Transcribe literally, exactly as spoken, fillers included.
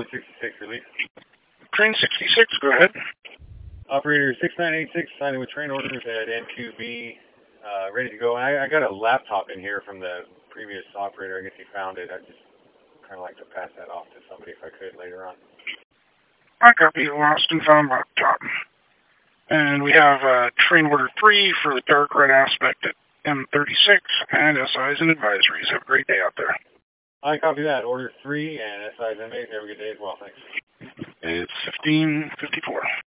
sixty-six, release. Train sixty-six, go ahead. Operator six nine eight six, signing with train orders at N Q B, uh, ready to go. I, I got a laptop in here from the previous operator. I guess he found it. I'd just kind of like to pass that off to somebody if I could later on. I copy the lost and found laptop. And we have uh, train order three for the dark red aspect at M thirty-six and S Is and advisories. Have a great day out there. I copy that. Order three and S Is and M eight. Have a good day as well. Thanks. It's fifteen fifty-four.